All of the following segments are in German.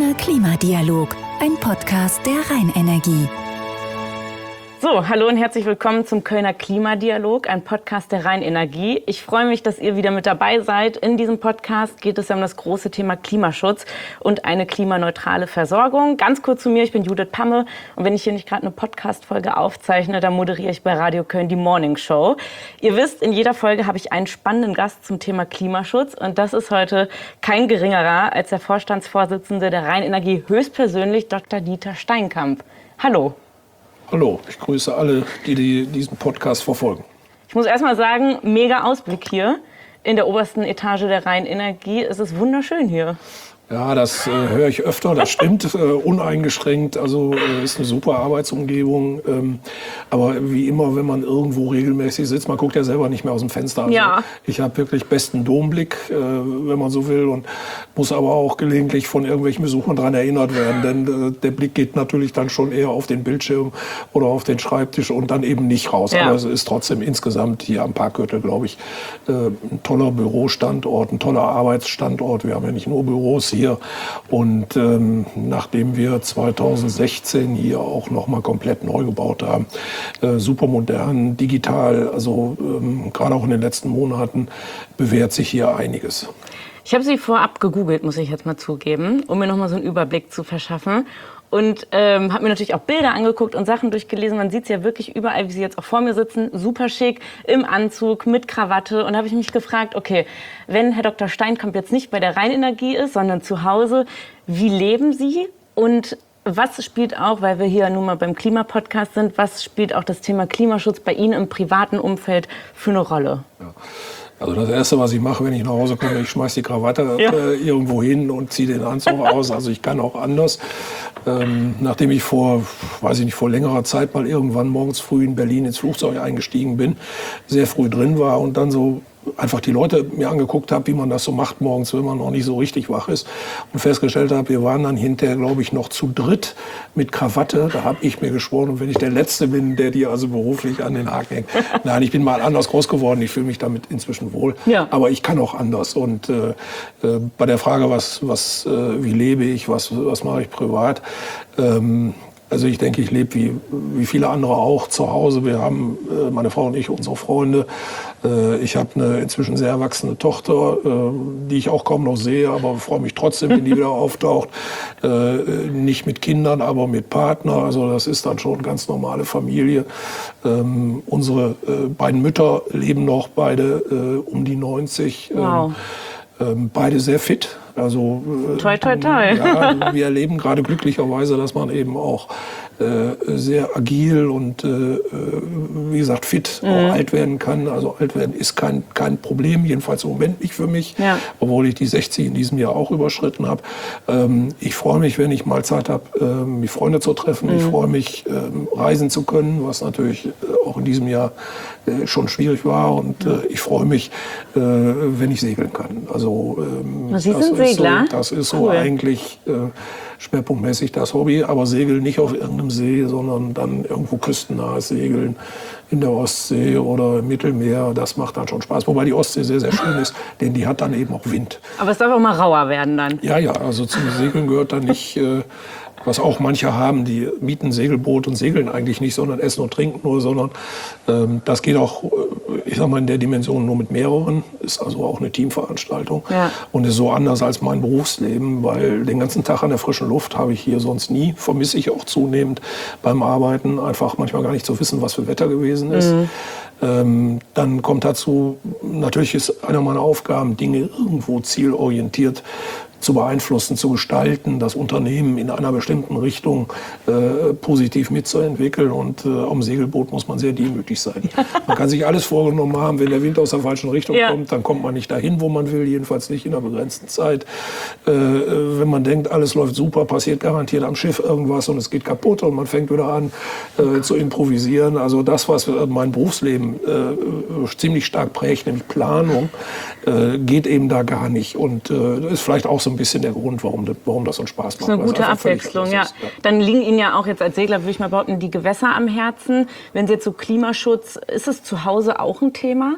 Kölner Klimadialog, ein Podcast der Rheinenergie. So, hallo und herzlich willkommen zum Kölner Klimadialog, ein Podcast der Rheinenergie. Ich freue mich, dass ihr wieder mit dabei seid. In diesem Podcast geht es um das große Thema Klimaschutz und eine klimaneutrale Versorgung. Ganz kurz zu mir, ich bin Judith Pamme und wenn ich hier nicht gerade eine Podcast-Folge aufzeichne, dann moderiere ich bei Radio Köln die Morning Show. Ihr wisst, in jeder Folge habe ich einen spannenden Gast zum Thema Klimaschutz und das ist heute kein geringerer als der Vorstandsvorsitzende der Rheinenergie höchstpersönlich, Dr. Dieter Steinkamp. Hallo. Hallo, ich grüße alle, die diesen Podcast verfolgen. Ich muss erst mal sagen, mega Ausblick hier in der obersten Etage der Rheinenergie. Es ist wunderschön hier. Ja, das höre ich öfter, das stimmt, uneingeschränkt, also ist eine super Arbeitsumgebung, aber wie immer, wenn man irgendwo regelmäßig sitzt, man guckt ja selber nicht mehr aus dem Fenster. Also ja. Ich habe wirklich besten Domblick, wenn man so will, und muss aber auch gelegentlich von irgendwelchen Besuchern daran erinnert werden, denn der Blick geht natürlich dann schon eher auf den Bildschirm oder auf den Schreibtisch und dann eben nicht raus, ja. Aber es ist trotzdem insgesamt hier am Parkgürtel, glaube ich, ein toller Bürostandort, ein toller Arbeitsstandort. Wir haben ja nicht nur Büros hier. Und nachdem wir 2016 hier auch noch mal komplett neu gebaut haben, super modern, digital, also gerade auch in den letzten Monaten bewährt sich hier einiges. Ich habe Sie vorab gegoogelt, muss ich jetzt mal zugeben, um mir noch mal so einen Überblick zu verschaffen. Und habe mir natürlich auch Bilder angeguckt und Sachen durchgelesen. Man sieht es ja wirklich überall, wie Sie jetzt auch vor mir sitzen. Super schick, im Anzug, mit Krawatte. Und da habe ich mich gefragt, okay, wenn Herr Dr. Steinkamp jetzt nicht bei der Rheinenergie ist, sondern zu Hause, wie leben Sie? Und was spielt auch, weil wir hier nun mal beim Klimapodcast sind, was spielt auch das Thema Klimaschutz bei Ihnen im privaten Umfeld für eine Rolle? Ja. Also das Erste, was ich mache, wenn ich nach Hause komme, ich schmeiße die Krawatte irgendwo hin und ziehe den Anzug aus. Also ich kann auch anders. Nachdem ich vor längerer Zeit mal irgendwann morgens früh in Berlin ins Flugzeug eingestiegen bin, sehr früh drin war und dann so einfach die Leute mir angeguckt habe, wie man das so macht morgens, wenn man noch nicht so richtig wach ist und festgestellt habe, wir waren dann hinterher, glaube ich, noch zu dritt mit Krawatte. Da habe ich mir geschworen, und wenn ich der Letzte bin, der die also beruflich an den Haken hängt. Nein, ich bin mal anders groß geworden, ich fühle mich damit inzwischen wohl, ja. Aber ich kann auch anders. Und bei der Frage, wie lebe ich, was mache ich privat, also ich denke, ich lebe wie viele andere auch zu Hause. Wir haben, meine Frau und ich, unsere Freunde. Ich habe eine inzwischen sehr erwachsene Tochter, die ich auch kaum noch sehe, aber freue mich trotzdem, wenn die wieder auftaucht. Nicht mit Kindern, aber mit Partner. Also das ist dann schon eine ganz normale Familie. Unsere beiden Mütter leben noch, beide um die 90. Wow. Beide sehr fit. Also, toi, toi, toi. Ja, wir erleben gerade glücklicherweise, dass man eben auch sehr agil und wie gesagt fit auch alt werden kann. Also alt werden ist kein Problem, jedenfalls im Moment nicht für mich, ja. Obwohl ich die 60 in diesem Jahr auch überschritten habe. Ich freue mich, wenn ich mal Zeit habe, mich Freunde zu treffen. Ich freue mich, reisen zu können, was natürlich auch in diesem Jahr schon schwierig war. Und ich freue mich, wenn ich segeln kann. Also Sie sind Segler? Das ist so eigentlich schwerpunktmäßig das Hobby, aber Segeln nicht auf irgendeinem See, sondern dann irgendwo küstennahes Segeln in der Ostsee oder im Mittelmeer. Das macht dann schon Spaß. Wobei die Ostsee sehr, sehr schön ist, denn die hat dann eben auch Wind. Aber es darf auch mal rauer werden dann. Ja, also zum Segeln gehört dann nicht, was auch manche haben, die mieten ein Segelboot und segeln eigentlich nicht, sondern essen und trinken nur, sondern das geht auch, ich sag mal, in der Dimension nur mit mehreren. Ist also auch eine Teamveranstaltung. Ja. Und ist so anders als mein Berufsleben, weil den ganzen Tag an der frischen Luft habe ich hier sonst nie. Vermisse ich auch zunehmend beim Arbeiten, einfach manchmal gar nicht zu wissen, was für Wetter gewesen ist. Dann kommt dazu, natürlich ist einer meiner Aufgaben, Dinge irgendwo zielorientiert zu beeinflussen, zu gestalten, das Unternehmen in einer bestimmten Richtung positiv mitzuentwickeln. Und am Segelboot muss man sehr demütig sein. Man kann sich alles vorgenommen haben, wenn der Wind aus der falschen Richtung kommt, dann kommt man nicht dahin, wo man will, jedenfalls nicht in einer begrenzten Zeit. Wenn man denkt, alles läuft super, passiert garantiert am Schiff irgendwas und es geht kaputt und man fängt wieder an zu improvisieren. Also das, was mein Berufsleben ziemlich stark prägt, nämlich Planung, geht eben da gar nicht. Und das ist vielleicht auch so ein bisschen der Grund, warum das so einen Spaß macht. Das ist eine gute Abwechslung, ja. Dann liegen Ihnen ja auch jetzt als Segler, würde ich mal behaupten, die Gewässer am Herzen. Wenn Sie jetzt so Klimaschutz, ist es zu Hause auch ein Thema?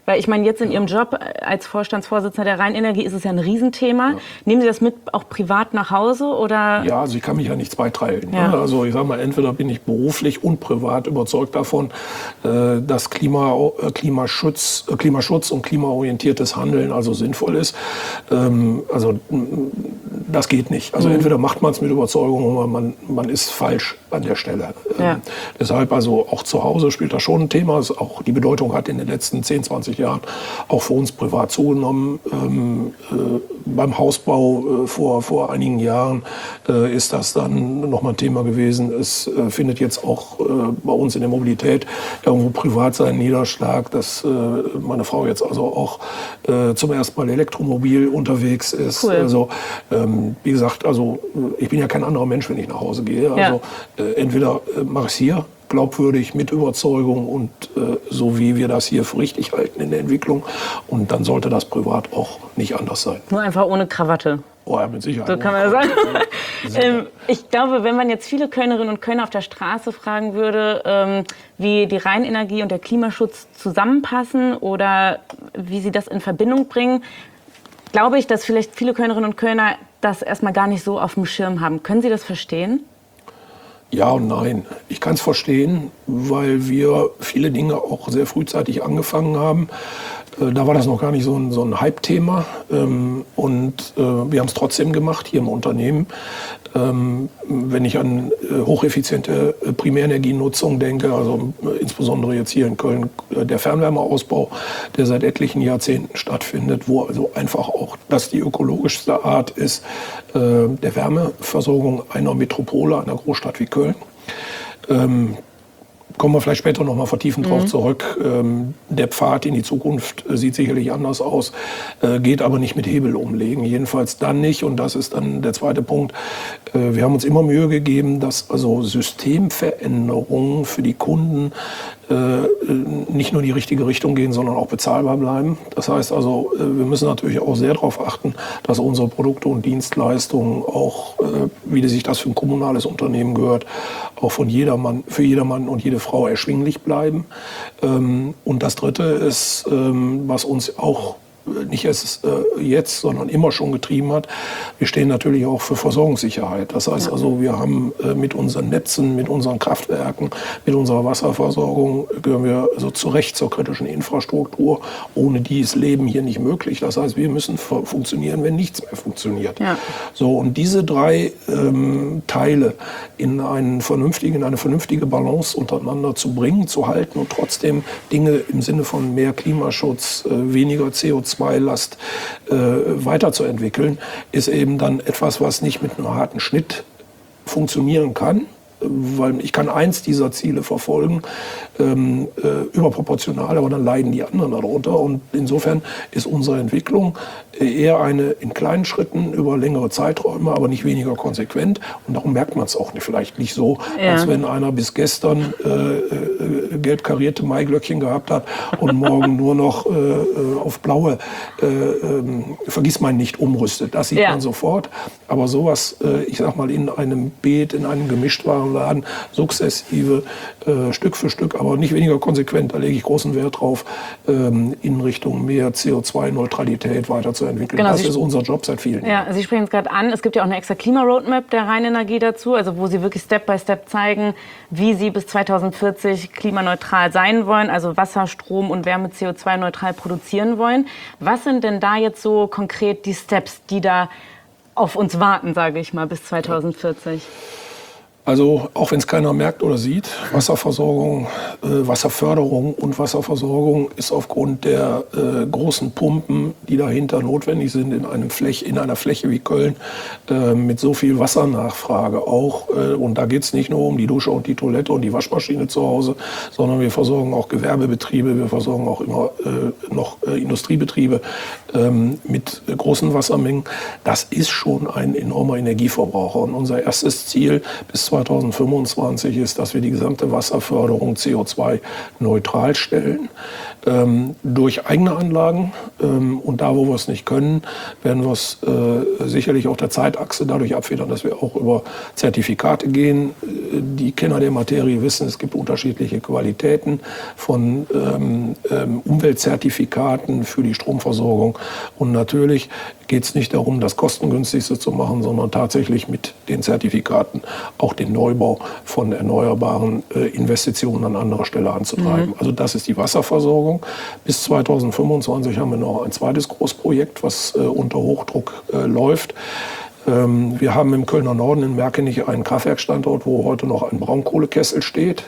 Weil ich meine, jetzt in Ihrem Job als Vorstandsvorsitzender der Rheinenergie ist es ja ein Riesenthema. Ja. Nehmen Sie das mit auch privat nach Hause? Oder? Ja, also ich kann mich ja nicht zweiteilen. Ja. Also ich sage mal, entweder bin ich beruflich und privat überzeugt davon, dass Klimaschutz und klimaorientiertes Handeln also sinnvoll ist. Also das geht nicht. Also entweder macht man es mit Überzeugung oder man ist falsch an der Stelle. Ja. Deshalb also auch zu Hause spielt das schon ein Thema. Auch die Bedeutung hat in den letzten 10, 20 Jahren auch für uns privat zugenommen. Beim Hausbau vor einigen Jahren ist das dann nochmal ein Thema gewesen. Es findet jetzt auch bei uns in der Mobilität irgendwo privat seinen Niederschlag, dass meine Frau jetzt also auch zum ersten Mal elektromobil unterwegs ist. Cool. Also wie gesagt, also ich bin ja kein anderer Mensch, wenn ich nach Hause gehe. Also entweder mache ich es hier glaubwürdig, mit Überzeugung und so wie wir das hier für richtig halten in der Entwicklung. Und dann sollte das privat auch nicht anders sein. Nur einfach ohne Krawatte. Oh ja, mit Sicherheit. So kann man sagen. Ich glaube, wenn man jetzt viele Kölnerinnen und Kölner auf der Straße fragen würde, wie die Rheinenergie und der Klimaschutz zusammenpassen oder wie sie das in Verbindung bringen, glaube ich, dass vielleicht viele Kölnerinnen und Kölner das erstmal gar nicht so auf dem Schirm haben. Können Sie das verstehen? Ja und nein. Ich kann es verstehen, weil wir viele Dinge auch sehr frühzeitig angefangen haben. Da war das noch gar nicht so ein Hype-Thema. Und wir haben es trotzdem gemacht hier im Unternehmen. Wenn ich an hocheffiziente Primärenergienutzung denke, also insbesondere jetzt hier in Köln der Fernwärmeausbau, der seit etlichen Jahrzehnten stattfindet, wo also einfach auch das die ökologischste Art ist der Wärmeversorgung einer Metropole, einer Großstadt wie Köln. Kommen wir vielleicht später noch mal vertiefend drauf zurück. Der Pfad in die Zukunft sieht sicherlich anders aus, geht aber nicht mit Hebel umlegen. Jedenfalls dann nicht. Und das ist dann der zweite Punkt. Wir haben uns immer Mühe gegeben, dass also Systemveränderungen für die Kunden nicht nur in die richtige Richtung gehen, sondern auch bezahlbar bleiben. Das heißt also, wir müssen natürlich auch sehr darauf achten, dass unsere Produkte und Dienstleistungen auch, wie sich das für ein kommunales Unternehmen gehört, auch für jedermann und jede Frau erschwinglich bleiben. Und das Dritte ist, was uns auch nicht erst jetzt, sondern immer schon getrieben hat. Wir stehen natürlich auch für Versorgungssicherheit. Das heißt also, wir haben mit unseren Netzen, mit unseren Kraftwerken, mit unserer Wasserversorgung gehören wir also zu Recht zur kritischen Infrastruktur. Ohne die ist Leben hier nicht möglich. Das heißt, wir müssen funktionieren, wenn nichts mehr funktioniert. Ja. So, und diese drei Teile in eine vernünftige Balance untereinander zu bringen, zu halten und trotzdem Dinge im Sinne von mehr Klimaschutz, weniger CO2-Last weiterzuentwickeln, ist eben dann etwas, was nicht mit einem harten Schnitt funktionieren kann. Weil ich kann eins dieser Ziele verfolgen, überproportional, aber dann leiden die anderen darunter. Und insofern ist unsere Entwicklung eher eine in kleinen Schritten über längere Zeiträume, aber nicht weniger konsequent. Und darum merkt man es auch vielleicht nicht so, als wenn einer bis gestern gelb karierte Maiglöckchen gehabt hat und morgen nur noch auf blaue Vergissmeinnicht umrüstet. Das sieht man sofort. Aber sowas, ich sag mal, in einem Beet, in einem Gemischtwarenladen, sukzessive, Stück für Stück, aber nicht weniger konsequent, da lege ich großen Wert drauf, in Richtung mehr CO2-Neutralität weiterzuentwickeln. Genau, das ist unser Job seit vielen Jahren. Ja, Sie sprechen es gerade an, es gibt ja auch eine extra Klima-Roadmap der Rheinenergie dazu, also wo Sie wirklich Step by Step zeigen, wie Sie bis 2040 klimaneutral sein wollen, also Wasser, Strom und Wärme CO2-neutral produzieren wollen. Was sind denn da jetzt so konkret die Steps, die da auf uns warten, sage ich mal, bis 2040? Also auch wenn es keiner merkt oder sieht, Wasserversorgung, Wasserförderung und Wasserversorgung ist aufgrund der großen Pumpen, die dahinter notwendig sind in einer Fläche wie Köln, mit so viel Wassernachfrage auch. Und da geht es nicht nur um die Dusche und die Toilette und die Waschmaschine zu Hause, sondern wir versorgen auch Gewerbebetriebe, wir versorgen auch immer noch Industriebetriebe mit großen Wassermengen. Das ist schon ein enormer Energieverbraucher. Und unser erstes Ziel bis 2025 ist, dass wir die gesamte Wasserförderung CO2-neutral stellen. durch eigene Anlagen. Und da, wo wir es nicht können, werden wir es sicherlich auf der Zeitachse dadurch abfedern, dass wir auch über Zertifikate gehen. Die Kenner der Materie wissen, es gibt unterschiedliche Qualitäten von Umweltzertifikaten für die Stromversorgung. Und natürlich geht es nicht darum, das kostengünstigste zu machen, sondern tatsächlich mit den Zertifikaten auch den Neubau von erneuerbaren Investitionen an anderer Stelle anzutreiben. Also das ist die Wasserversorgung. Bis 2025 haben wir noch ein zweites Großprojekt, was unter Hochdruck läuft. Wir haben im Kölner Norden in Merkenich einen Kraftwerkstandort, wo heute noch ein Braunkohlekessel steht.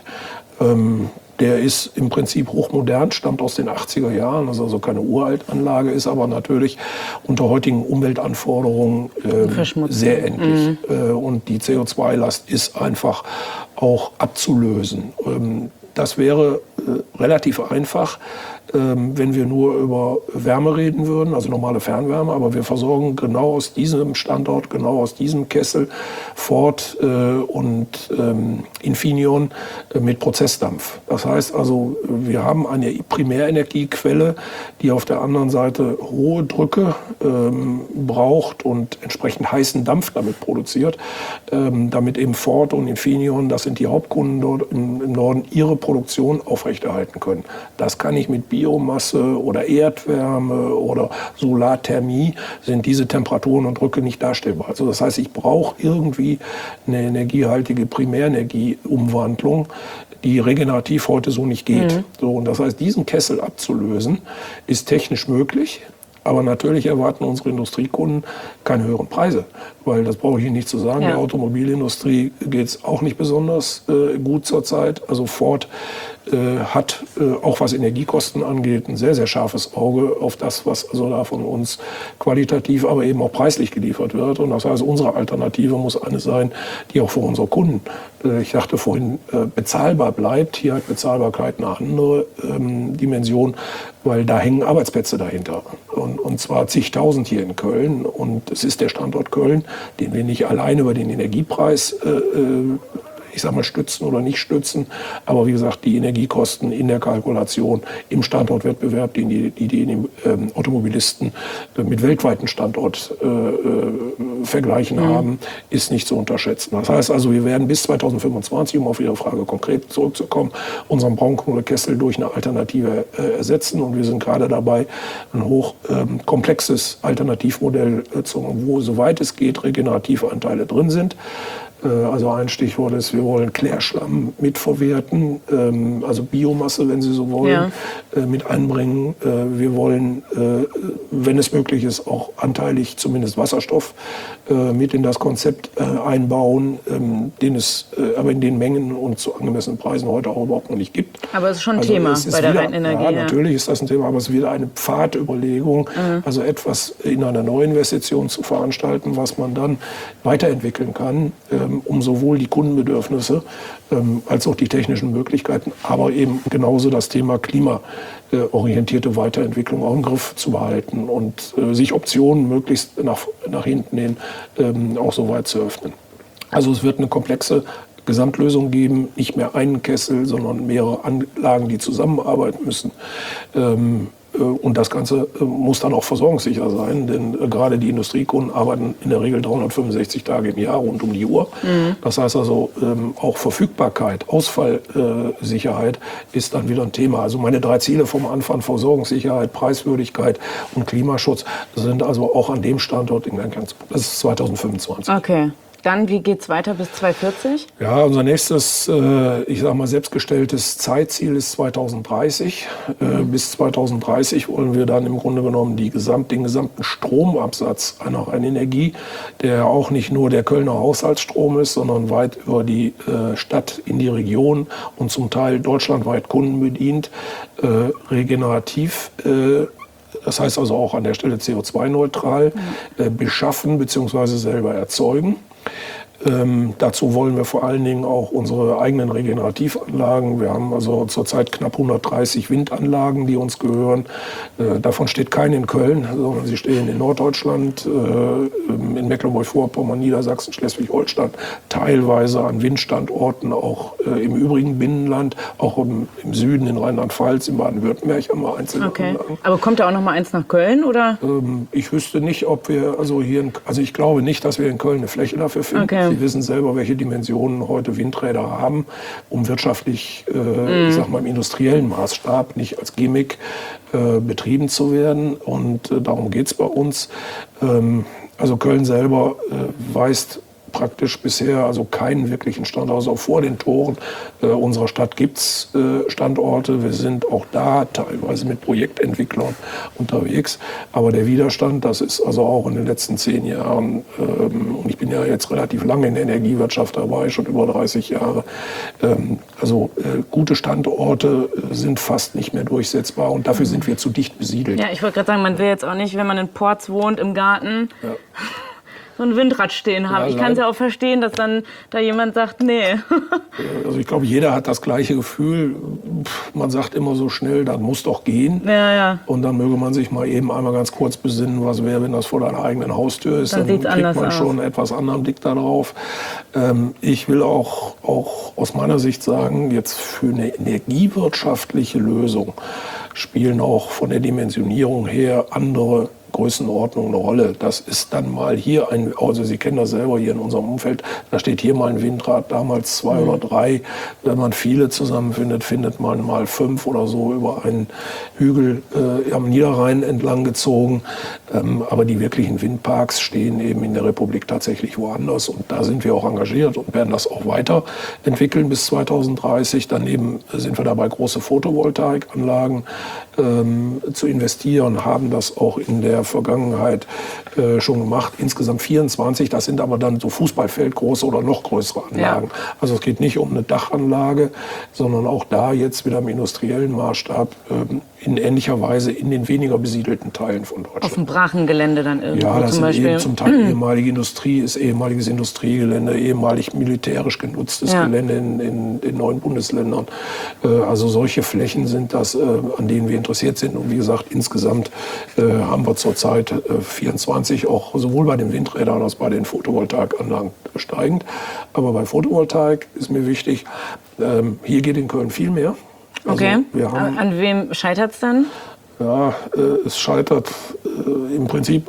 Der ist im Prinzip hochmodern, stammt aus den 80er Jahren, ist also keine Uraltanlage, ist aber natürlich unter heutigen Umweltanforderungen sehr endlich. Und die CO2-Last ist einfach auch abzulösen. Das wäre relativ einfach, wenn wir nur über Wärme reden würden, also normale Fernwärme. Aber wir versorgen genau aus diesem Standort, genau aus diesem Kessel Ford und Infineon mit Prozessdampf. Das heißt also, wir haben eine Primärenergiequelle, die auf der anderen Seite hohe Drücke braucht und entsprechend heißen Dampf damit produziert, damit eben Ford und Infineon, das sind die Hauptkunden dort im Norden, ihre Produktion aufrechterhalten können. Das kann ich mit Biomasse oder Erdwärme oder Solarthermie, sind diese Temperaturen und Drücke nicht darstellbar. Also das heißt, ich brauche irgendwie eine energiehaltige Primärenergieumwandlung, die regenerativ heute so nicht geht. So, und das heißt, diesen Kessel abzulösen, ist technisch möglich. Aber natürlich erwarten unsere Industriekunden keine höheren Preise, weil das brauche ich Ihnen nicht zu sagen. Der Automobilindustrie geht es auch nicht besonders gut zurzeit. Also Ford hat, auch was Energiekosten angeht, ein sehr, sehr scharfes Auge auf das, was also da von uns qualitativ, aber eben auch preislich geliefert wird. Und das heißt, unsere Alternative muss eine sein, die auch für unsere Kunden, ich dachte vorhin, bezahlbar bleibt. Hier hat Bezahlbarkeit eine andere Dimension, weil da hängen Arbeitsplätze dahinter. Und zwar zigtausend hier in Köln. Und es ist der Standort Köln, den wir nicht allein über den Energiepreis ich sag mal, stützen oder nicht stützen. Aber wie gesagt, die Energiekosten in der Kalkulation im Standortwettbewerb, den die Automobilisten mit weltweiten Standortvergleichen haben, ist nicht zu unterschätzen. Das heißt also, wir werden bis 2025, um auf Ihre Frage konkret zurückzukommen, unseren Braunkohlekessel durch eine Alternative ersetzen. Und wir sind gerade dabei, ein hochkomplexes Alternativmodell zu machen, wo, soweit es geht, regenerative Anteile drin sind. Also ein Stichwort ist, wir wollen Klärschlamm mitverwerten, also Biomasse, wenn Sie so wollen, mit einbringen. Wir wollen, wenn es möglich ist, auch anteilig zumindest Wasserstoff mit in das Konzept einbauen, den es aber in den Mengen und zu angemessenen Preisen heute auch überhaupt noch nicht gibt. Aber es ist schon ein Thema bei der Rheinenergie. Ja, natürlich ist das ein Thema, aber es ist wieder eine Pfadüberlegung, also etwas in einer Neuinvestition zu veranstalten, was man dann weiterentwickeln kann, um sowohl die Kundenbedürfnisse als auch die technischen Möglichkeiten, aber eben genauso das Thema klimaorientierte Weiterentwicklung auch im Griff zu behalten und sich Optionen möglichst nach hinten hin auch so weit zu öffnen. Also es wird eine komplexe Gesamtlösung geben, nicht mehr einen Kessel, sondern mehrere Anlagen, die zusammenarbeiten müssen. Und das Ganze muss dann auch versorgungssicher sein, denn gerade die Industriekunden arbeiten in der Regel 365 Tage im Jahr rund um die Uhr. Das heißt also, auch Verfügbarkeit, Ausfallsicherheit ist dann wieder ein Thema. Also meine 3 Ziele vom Anfang, Versorgungssicherheit, Preiswürdigkeit und Klimaschutz, sind also auch an dem Standort in Einklang. Das ist 2025. Okay. Dann, wie geht's weiter bis 2040? Ja, unser nächstes, ich sag mal, selbstgestelltes Zeitziel ist 2030. Bis 2030 wollen wir dann im Grunde genommen den gesamten Stromabsatz einer Rheinenergie, der auch nicht nur der Kölner Haushaltsstrom ist, sondern weit über die Stadt in die Region und zum Teil deutschlandweit Kunden bedient, regenerativ, das heißt also auch an der Stelle CO2-neutral, beschaffen bzw. selber erzeugen. Dazu wollen wir vor allen Dingen auch unsere eigenen Regenerativanlagen. Wir haben also zurzeit knapp 130 Windanlagen, die uns gehören. Davon steht keine in Köln, sondern sie stehen in Norddeutschland, in Mecklenburg-Vorpommern, Niedersachsen, Schleswig-Holstein, teilweise an Windstandorten, auch im übrigen Binnenland, auch im Süden, in Rheinland-Pfalz, in Baden-Württemberg haben wir einzelne Anlagen. Aber kommt da auch noch mal eins nach Köln, oder? Ich wüsste nicht, ob wir, ich glaube nicht, dass wir in Köln eine Fläche dafür finden. Okay. Sie wissen selber, welche Dimensionen heute Windräder haben, um wirtschaftlich, ich sag mal im industriellen Maßstab, nicht als Gimmick betrieben zu werden. Und darum geht es bei uns. Also Köln selber weist praktisch bisher also keinen wirklichen Standort. Also vor den Toren unserer Stadt gibt es Standorte. Wir sind auch da teilweise mit Projektentwicklern unterwegs. Aber der Widerstand, das ist also auch in den letzten 10 Jahren, und ich bin ja jetzt relativ lange in der Energiewirtschaft dabei, schon über 30 Jahre, gute Standorte sind fast nicht mehr durchsetzbar und dafür sind wir zu dicht besiedelt. Ja, ich wollte gerade sagen, man will jetzt auch nicht, wenn man in Porz wohnt, im Garten... Ja. So ein Windrad stehen haben. Ja, ich kann es ja auch verstehen, dass dann da jemand sagt, nee. Also ich glaube, jeder hat das gleiche Gefühl. Man sagt immer so schnell, das muss doch gehen. Ja, ja. Und dann möge man sich mal eben einmal ganz kurz besinnen, was wäre, wenn das vor deiner eigenen Haustür ist. Dann kriegt man schon einen etwas anderen Blick darauf. Ich will auch aus meiner Sicht sagen, jetzt für eine energiewirtschaftliche Lösung spielen auch von der Dimensionierung her andere Größenordnung eine Rolle. Das ist dann mal hier also Sie kennen das selber hier in unserem Umfeld, da steht hier mal ein Windrad, damals 2 oder 3. Wenn man viele zusammenfindet, findet man mal 5 oder so über einen Hügel am Niederrhein entlang gezogen. Aber die wirklichen Windparks stehen eben in der Republik tatsächlich woanders. Und da sind wir auch engagiert und werden das auch weiterentwickeln bis 2030. Daneben sind wir dabei, große Photovoltaikanlagen zu investieren, haben das auch in der Vergangenheit schon gemacht. Insgesamt 24, das sind aber dann so Fußballfeldgroße oder noch größere Anlagen. Ja. Also es geht nicht um eine Dachanlage, sondern auch da jetzt wieder im industriellen Maßstab in ähnlicher Weise in den weniger besiedelten Teilen von Deutschland. Auf dem Brachengelände dann irgendwo ja, das zum sind Beispiel. Eben zum Teil ehemalige Industrie, ist ehemaliges Industriegelände, ehemalig militärisch genutztes Gelände in den neuen Bundesländern. Also solche Flächen sind das, an denen wir interessiert sind. Und wie gesagt, insgesamt haben wir zurzeit 24, auch sowohl bei den Windrädern als auch bei den Photovoltaikanlagen steigend. Aber bei Photovoltaik ist mir wichtig, hier geht in Köln viel mehr. Also okay, an wem scheitert es dann? Ja, es scheitert im Prinzip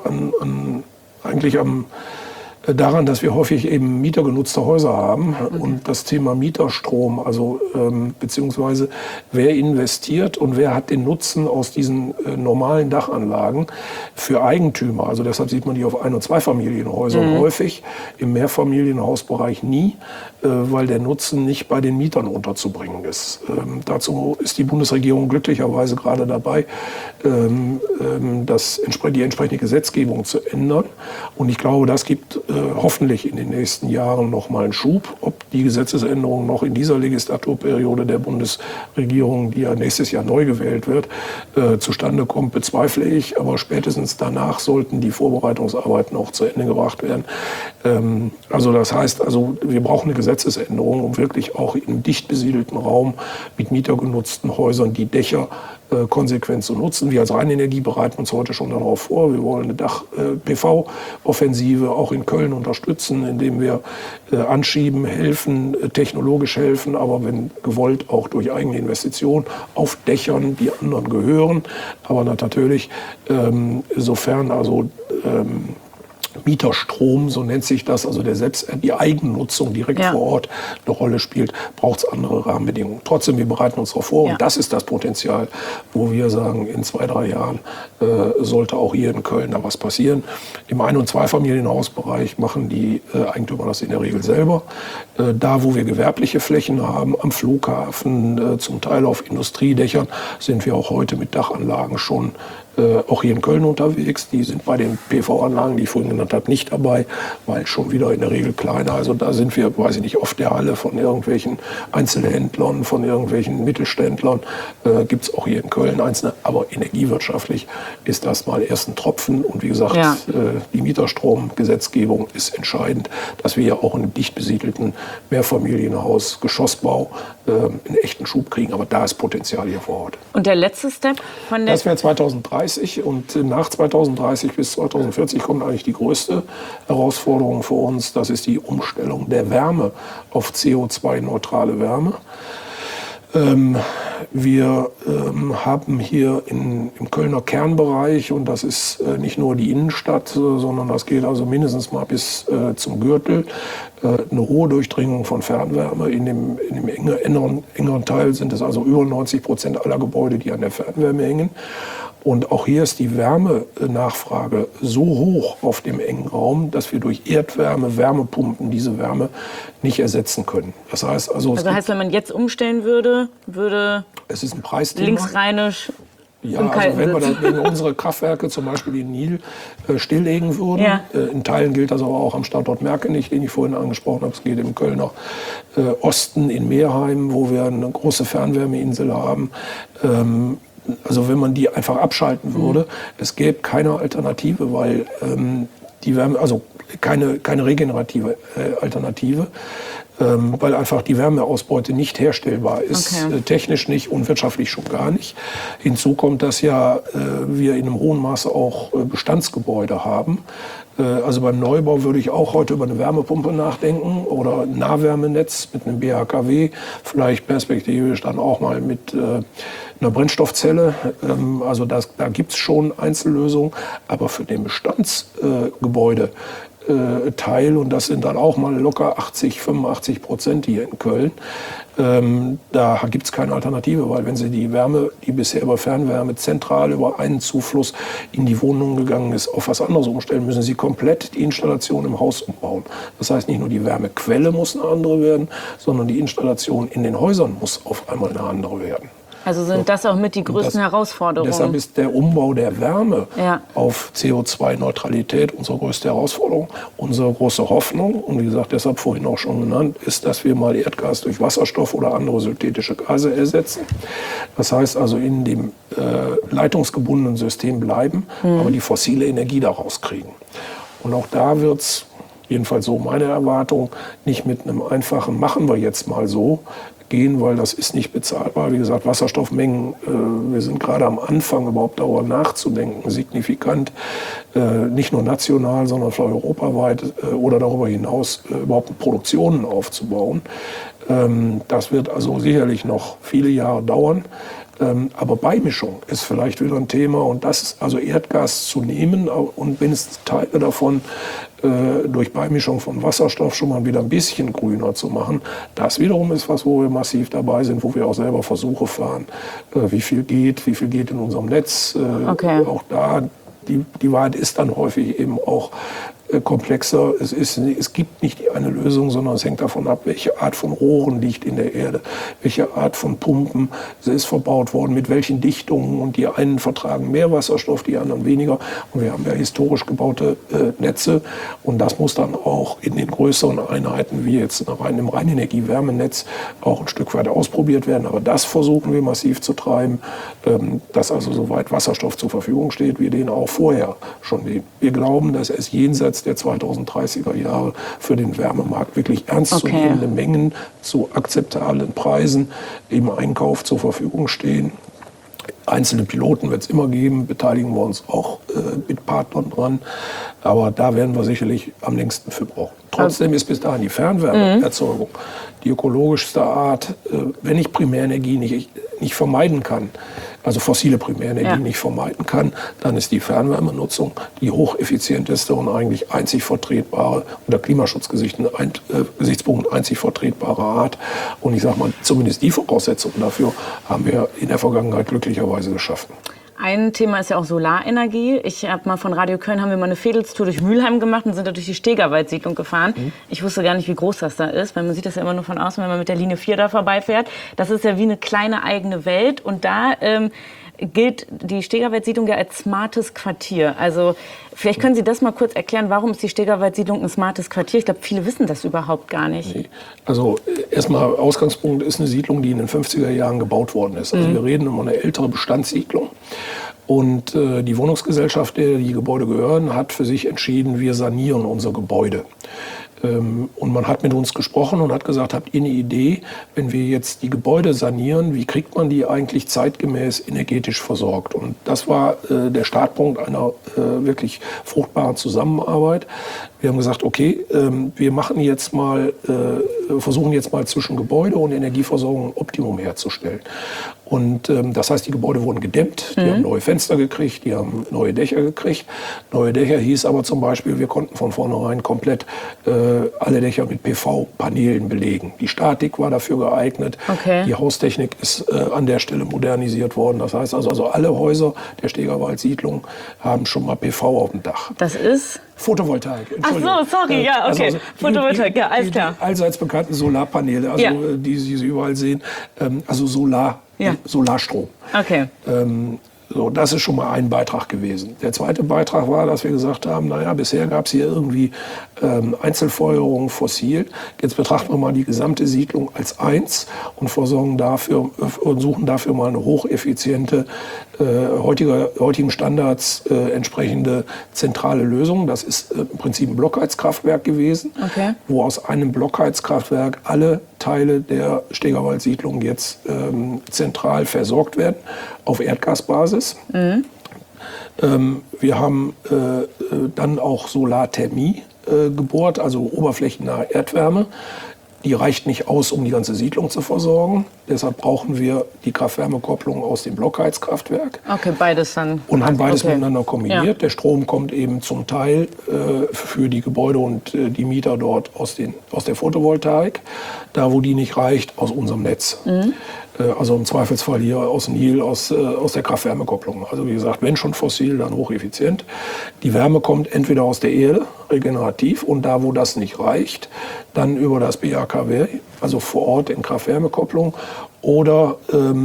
daran, dass wir häufig eben mietergenutzte Häuser haben. Okay. Und das Thema Mieterstrom, also beziehungsweise wer investiert und wer hat den Nutzen aus diesen normalen Dachanlagen für Eigentümer. Also deshalb sieht man die auf Ein- und Zweifamilienhäusern häufig, im Mehrfamilienhausbereich nie, weil der Nutzen nicht bei den Mietern unterzubringen ist. Dazu ist die Bundesregierung glücklicherweise gerade dabei, die entsprechende Gesetzgebung zu ändern. Und ich glaube, das gibt hoffentlich in den nächsten Jahren noch mal einen Schub. Ob die Gesetzesänderung noch in dieser Legislaturperiode der Bundesregierung, die ja nächstes Jahr neu gewählt wird, zustande kommt, bezweifle ich. Aber spätestens danach sollten die Vorbereitungsarbeiten auch zu Ende gebracht werden. Also das heißt, wir brauchen eine Gesetzesänderung, um wirklich auch im dicht besiedelten Raum mit mietergenutzten Häusern die Dächer konsequent zu nutzen. Wir als Rheinenergie bereiten uns heute schon darauf vor. Wir wollen eine Dach-PV-Offensive auch in Köln unterstützen, indem wir anschieben, helfen, technologisch helfen, aber wenn gewollt auch durch eigene Investitionen auf Dächern, die anderen gehören. Aber natürlich, sofern Mieterstrom, so nennt sich das, also die Eigennutzung direkt vor Ort eine Rolle spielt, braucht es andere Rahmenbedingungen. Trotzdem, wir bereiten uns darauf vor und das ist das Potenzial, wo wir sagen, in 2-3 Jahren sollte auch hier in Köln da was passieren. Im Ein- und Zweifamilienhausbereich machen die Eigentümer das in der Regel selber. Da, wo wir gewerbliche Flächen haben, am Flughafen, zum Teil auf Industriedächern, sind wir auch heute mit Dachanlagen schon auch hier in Köln unterwegs. Die sind bei den PV-Anlagen, die ich vorhin genannt habe, nicht dabei, weil schon wieder in der Regel kleiner. Also da sind wir, weiß ich nicht, auf der Halle von irgendwelchen Einzelhändlern, von irgendwelchen Mittelständlern. Gibt es auch hier in Köln einzelne. Aber energiewirtschaftlich ist das mal erst ein Tropfen. Und wie gesagt, die Mieterstromgesetzgebung ist entscheidend, dass wir ja auch in einem dicht besiedelten Mehrfamilienhaus, Geschossbau einen echten Schub kriegen. Aber da ist Potenzial hier vor Ort. Und der letzte Step von der... Das wäre 2030 und nach 2030 bis 2040 kommt eigentlich die größte Herausforderung für uns. Das ist die Umstellung der Wärme auf CO2-neutrale Wärme. Wir haben hier im Kölner Kernbereich, und das ist nicht nur die Innenstadt, sondern das geht also mindestens mal bis zum Gürtel, eine hohe Durchdringung von Fernwärme. In dem engeren Teil sind es also über 90% aller Gebäude, die an der Fernwärme hängen. Und auch hier ist die Wärmenachfrage so hoch auf dem engen Raum, dass wir durch Erdwärme, Wärmepumpen diese Wärme nicht ersetzen können. Das heißt also, wenn man jetzt umstellen würde, es ist ein Preisthema. Linksrheinisch. Ja, also wenn wir unsere Kraftwerke zum Beispiel in Nil stilllegen würden, in Teilen gilt das aber auch am Standort Merkenich, den ich vorhin angesprochen habe. Es geht im Kölner Osten in Meerheim, wo wir eine große Fernwärmeinsel haben. Also wenn man die einfach abschalten würde, es gäbe keine Alternative, weil die Wärme, also keine regenerative Alternative, weil einfach die Wärmeausbeute nicht herstellbar ist, technisch nicht und wirtschaftlich schon gar nicht. Hinzu kommt, dass wir in einem hohen Maße auch Bestandsgebäude haben. Also beim Neubau würde ich auch heute über eine Wärmepumpe nachdenken oder ein Nahwärmenetz mit einem BHKW, vielleicht perspektivisch dann auch mal mit einer Brennstoffzelle. Also da gibt es schon Einzellösungen, aber für den Bestandsgebäude Teil, und das sind dann auch mal locker 85% hier in Köln. Da gibt es keine Alternative, weil wenn Sie die Wärme, die bisher über Fernwärme zentral über einen Zufluss in die Wohnungen gegangen ist, auf was anderes umstellen, müssen Sie komplett die Installation im Haus umbauen. Das heißt, nicht nur die Wärmequelle muss eine andere werden, sondern die Installation in den Häusern muss auf einmal eine andere werden. Also sind das auch mit die größten Herausforderungen? Deshalb ist der Umbau der Wärme auf CO2-Neutralität unsere größte Herausforderung, unsere große Hoffnung. Und wie gesagt, deshalb vorhin auch schon genannt, ist, dass wir mal Erdgas durch Wasserstoff oder andere synthetische Gase ersetzen. Das heißt also in dem leitungsgebundenen System bleiben, aber die fossile Energie daraus kriegen. Und auch da wird es, jedenfalls so meine Erwartung, nicht mit einem einfachen "machen wir jetzt mal so" gehen, weil das ist nicht bezahlbar. Wie gesagt, Wasserstoffmengen, wir sind gerade am Anfang überhaupt darüber nachzudenken, signifikant, nicht nur national, sondern vielleicht europaweit oder darüber hinaus überhaupt Produktionen aufzubauen. Das wird also sicherlich noch viele Jahre dauern. Aber Beimischung ist vielleicht wieder ein Thema, und das ist also Erdgas zu nehmen und wenigstens Teile davon durch Beimischung von Wasserstoff schon mal wieder ein bisschen grüner zu machen. Das wiederum ist was, wo wir massiv dabei sind, wo wir auch selber Versuche fahren, wie viel geht in unserem Netz. Auch da, die Wahrheit ist dann häufig eben auch komplexer. Es gibt nicht die eine Lösung, sondern es hängt davon ab, welche Art von Rohren liegt in der Erde, welche Art von Pumpen ist verbaut worden, mit welchen Dichtungen. Und die einen vertragen mehr Wasserstoff, die anderen weniger. Und wir haben ja historisch gebaute Netze. Und das muss dann auch in den größeren Einheiten, wie jetzt im Reinenergie-Wärmenetz, auch ein Stück weit ausprobiert werden. Aber das versuchen wir massiv zu treiben, dass also soweit Wasserstoff zur Verfügung steht, wir den auch vorher schon nehmen. Wir glauben, dass es jenseits der 2030er Jahre für den Wärmemarkt wirklich ernstzunehmende Mengen zu akzeptablen Preisen im Einkauf zur Verfügung stehen. Einzelne Piloten wird es immer geben, beteiligen wir uns auch mit Partnern dran. Aber da werden wir sicherlich am längsten für brauchen. Trotzdem ist bis dahin die Fernwärmeerzeugung die ökologischste Art, wenn ich Primärenergie nicht vermeiden kann, also fossile Primärenergie nicht vermeiden kann, dann ist die Fernwärmenutzung die hocheffizienteste und eigentlich einzig vertretbare, unter Klimaschutzgesichtspunkten einzig vertretbare Art. Und ich sage mal, zumindest die Voraussetzungen dafür haben wir in der Vergangenheit glücklicherweise geschaffen. Ein Thema ist ja auch Solarenergie. Ich habe mal von Radio Köln, haben wir mal eine Fädelstour durch Mülheim gemacht und sind da durch die Stegerwald-Siedlung gefahren. Ich wusste gar nicht, wie groß das da ist, weil man sieht das ja immer nur von außen, wenn man mit der Linie 4 da vorbeifährt. Das ist ja wie eine kleine eigene Welt, und da gilt die Stegerwald-Siedlung ja als smartes Quartier. Also vielleicht können Sie das mal kurz erklären, warum ist die Stegerwald-Siedlung ein smartes Quartier? Ich glaube, viele wissen das überhaupt gar nicht. Nee. Also erstmal Ausgangspunkt ist eine Siedlung, die in den 50er Jahren gebaut worden ist. Also wir reden um eine ältere Bestandssiedlung. Und die Wohnungsgesellschaft, der die Gebäude gehören, hat für sich entschieden, wir sanieren unser Gebäude. Und man hat mit uns gesprochen und hat gesagt, habt ihr eine Idee, wenn wir jetzt die Gebäude sanieren, wie kriegt man die eigentlich zeitgemäß energetisch versorgt? Und das war der Startpunkt einer wirklich fruchtbaren Zusammenarbeit. Wir haben gesagt, okay, wir machen jetzt mal, versuchen jetzt mal zwischen Gebäude und Energieversorgung ein Optimum herzustellen. Und das heißt, die Gebäude wurden gedämmt, die haben neue Fenster gekriegt, die haben neue Dächer gekriegt. Neue Dächer hieß aber zum Beispiel, wir konnten von vornherein komplett alle Dächer mit PV-Paneelen belegen. Die Statik war dafür geeignet, die Haustechnik ist an der Stelle modernisiert worden. Das heißt also alle Häuser der Stegerwald-Siedlung haben schon mal PV auf dem Dach. Das ist? Photovoltaik. Ach so, sorry, ja, okay. Also Photovoltaik, ja, alles klar. Die allseits bekannten Solarpaneele, also die Sie überall sehen, also Solarstrom. Okay. So, das ist schon mal ein Beitrag gewesen. Der zweite Beitrag war, dass wir gesagt haben, naja, bisher gab es hier irgendwie Einzelfeuerung fossil. Jetzt betrachten wir mal die gesamte Siedlung als eins und versorgen dafür und suchen dafür mal eine hocheffiziente, heutigen Standards entsprechende zentrale Lösung. Das ist im Prinzip ein Blockheizkraftwerk gewesen, wo aus einem Blockheizkraftwerk alle Teile der Stegerwald-Siedlung jetzt zentral versorgt werden auf Erdgasbasis. Wir haben dann auch Solarthermie gebohrt, also oberflächennahe Erdwärme. Die reicht nicht aus, um die ganze Siedlung zu versorgen. Deshalb brauchen wir die Kraft-Wärme-Kopplung aus dem Blockheizkraftwerk. Okay, beides dann. Und haben beides miteinander kombiniert. Ja. Der Strom kommt eben zum Teil für die Gebäude und die Mieter dort aus der Photovoltaik. Da, wo die nicht reicht, aus unserem Netz. Also im Zweifelsfall hier aus Nil, aus der Kraft-Wärme-Kopplung. Also wie gesagt, wenn schon fossil, dann hocheffizient. Die Wärme kommt entweder aus der Erde, regenerativ, und da, wo das nicht reicht, dann über das BAKW, also vor Ort in Kraft-Wärme-Kopplung. Oder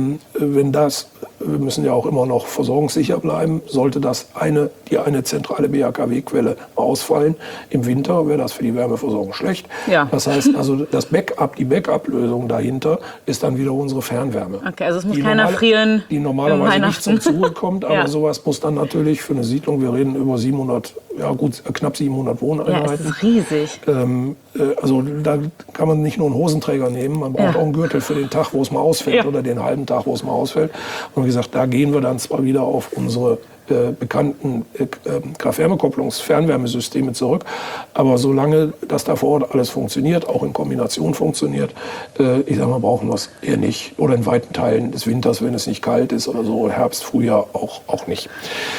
wir müssen ja auch immer noch versorgungssicher bleiben, sollte die eine zentrale BAKW-Quelle ausfallen, im Winter wäre das für die Wärmeversorgung schlecht. Ja. Das heißt also, die Backup-Lösung dahinter ist dann wieder unsere Fernwärme. Okay, also es muss keiner frieren. Die normalerweise nicht zum Zuge kommt, aber sowas muss dann natürlich für eine Siedlung, wir reden über knapp 700 Wohneinheiten. Ja, das ist riesig. Also da kann man nicht nur einen Hosenträger nehmen, man braucht auch einen Gürtel für den Tag, wo es mal ausfällt oder den halben Tag, wo es mal ausfällt. Und wie gesagt, da gehen wir dann zwar wieder auf unsere bekannten Kraft-Wärme-Kopplungs-Fernwärmesysteme zurück, aber solange das da vor Ort alles funktioniert, auch in Kombination funktioniert, brauchen wir es eher nicht. Oder in weiten Teilen des Winters, wenn es nicht kalt ist oder so, Herbst, Frühjahr auch nicht.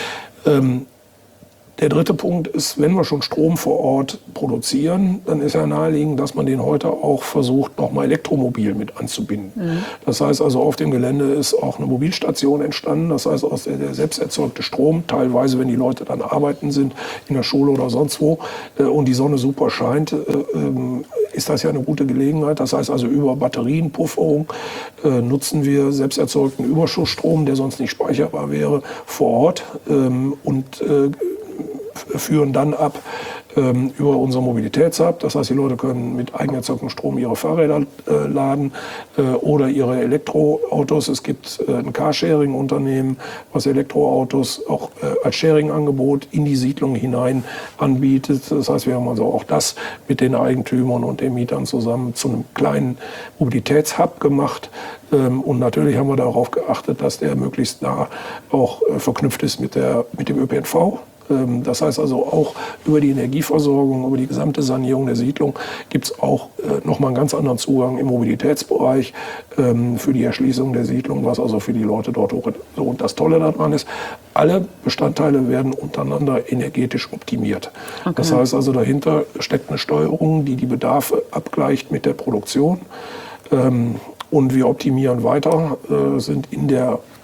Der dritte Punkt ist, wenn wir schon Strom vor Ort produzieren, dann ist ja naheliegend, dass man den heute auch versucht, nochmal elektromobil mit anzubinden. Das heißt also, auf dem Gelände ist auch eine Mobilstation entstanden. Das heißt, aus der selbst erzeugte Strom, teilweise, wenn die Leute dann arbeiten sind, in der Schule oder sonst wo, und die Sonne super scheint, ist das ja eine gute Gelegenheit. Das heißt also, über Batterienpufferung nutzen wir selbst erzeugten Überschussstrom, der sonst nicht speicherbar wäre, vor Ort und führen dann ab über unser Mobilitätshub. Das heißt, die Leute können mit eigenerzeugtem Strom ihre Fahrräder laden oder ihre Elektroautos. Es gibt ein Carsharing-Unternehmen, was Elektroautos auch als Sharing-Angebot in die Siedlung hinein anbietet. Das heißt, wir haben also auch das mit den Eigentümern und den Mietern zusammen zu einem kleinen Mobilitätshub gemacht. Und natürlich haben wir darauf geachtet, dass der möglichst nah auch verknüpft ist mit dem ÖPNV. Das heißt also, auch über die Energieversorgung, über die gesamte Sanierung der Siedlung gibt es auch nochmal einen ganz anderen Zugang im Mobilitätsbereich für die Erschließung der Siedlung, was also für die Leute dort hoch. So, und das Tolle daran ist, alle Bestandteile werden untereinander energetisch optimiert. Okay. Das heißt also, dahinter steckt eine Steuerung, die Bedarfe abgleicht mit der Produktion. Und wir optimieren weiter, sind in der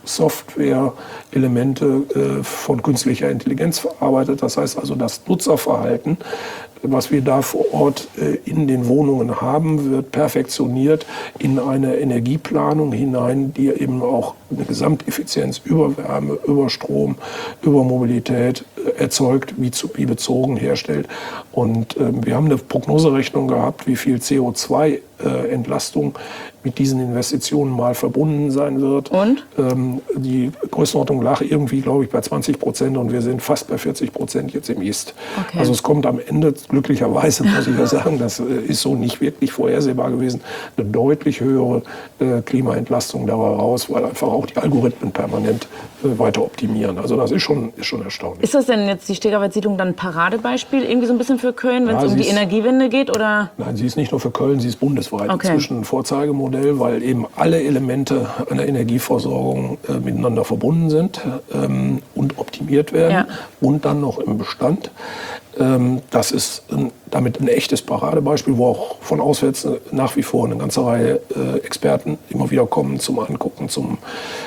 Software-Elemente von künstlicher Intelligenz verarbeitet. Das heißt also, das Nutzerverhalten, was wir da vor Ort in den Wohnungen haben, wird perfektioniert in eine Energieplanung hinein, die eben auch eine Gesamteffizienz über Wärme, über Strom, über Mobilität erzeugt, wie bezogen herstellt. Und wir haben eine Prognoserechnung gehabt, wie viel CO2-Entlastung mit diesen Investitionen mal verbunden sein wird. Und? Die Größenordnung lag irgendwie, glaube ich, bei 20% und wir sind fast bei 40% jetzt im Ist. Okay. Also es kommt am Ende, glücklicherweise muss ich ja sagen, das ist so nicht wirklich vorhersehbar gewesen, eine deutlich höhere Klimaentlastung dabei raus, weil einfach auch die Algorithmen permanent weiter optimieren. Also das ist schon erstaunlich. Ist das denn jetzt die Stegerwald-Siedlung dann ein Paradebeispiel irgendwie so ein bisschen für Köln, wenn es um die Energiewende geht? Oder? Nein, sie ist nicht nur für Köln, sie ist bundesweit inzwischen ein Vorzeigemodell, weil eben alle Elemente einer Energieversorgung miteinander verbunden sind und optimiert werden und dann noch im Bestand. Das ist damit ein echtes Paradebeispiel, wo auch von auswärts nach wie vor eine ganze Reihe Experten immer wieder kommen zum Angucken, zum